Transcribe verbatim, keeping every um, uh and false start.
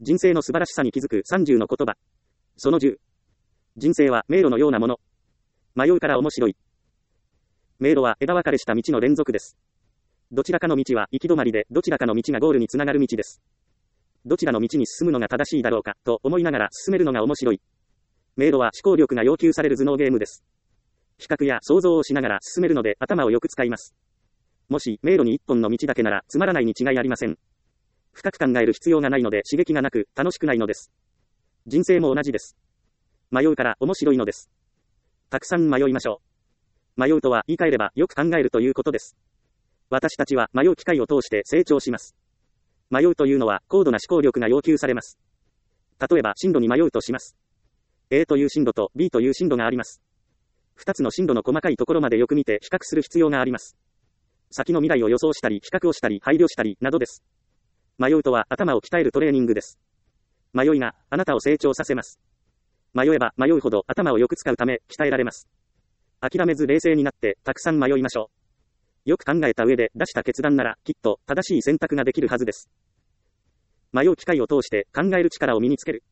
人生の素晴らしさに気づくさんじゅうの言葉。そのじゅう。人生は迷路のようなもの。迷うから面白い。迷路は枝分かれした道の連続です。どちらかの道は行き止まりで、どちらかの道がゴールにつながる道です。どちらの道に進むのが正しいだろうか、と思いながら進めるのが面白い。迷路は思考力が要求される頭脳ゲームです。比較や想像をしながら進めるので頭をよく使います。もし迷路に一本の道だけならつまらないに違いありません。深く考える必要がないので刺激がなく楽しくないのです。人生も同じです。迷うから面白いのです。たくさん迷いましょう。迷うとは言い換えればよく考えるということです。私たちは迷う機会を通して成長します。迷うというのは高度な思考力が要求されます。例えば進路に迷うとします。A という進路と B という進路があります。二つの進路の細かいところまでよく見て比較する必要があります。先の未来を予想したり比較をしたり配慮したりなどです。迷うとは頭を鍛えるトレーニングです。迷いがあなたを成長させます。迷えば迷うほど頭をよく使うため鍛えられます。諦めず冷静になってたくさん迷いましょう。よく考えた上で出した決断ならきっと正しい選択ができるはずです。迷う機会を通して考える力を身につける。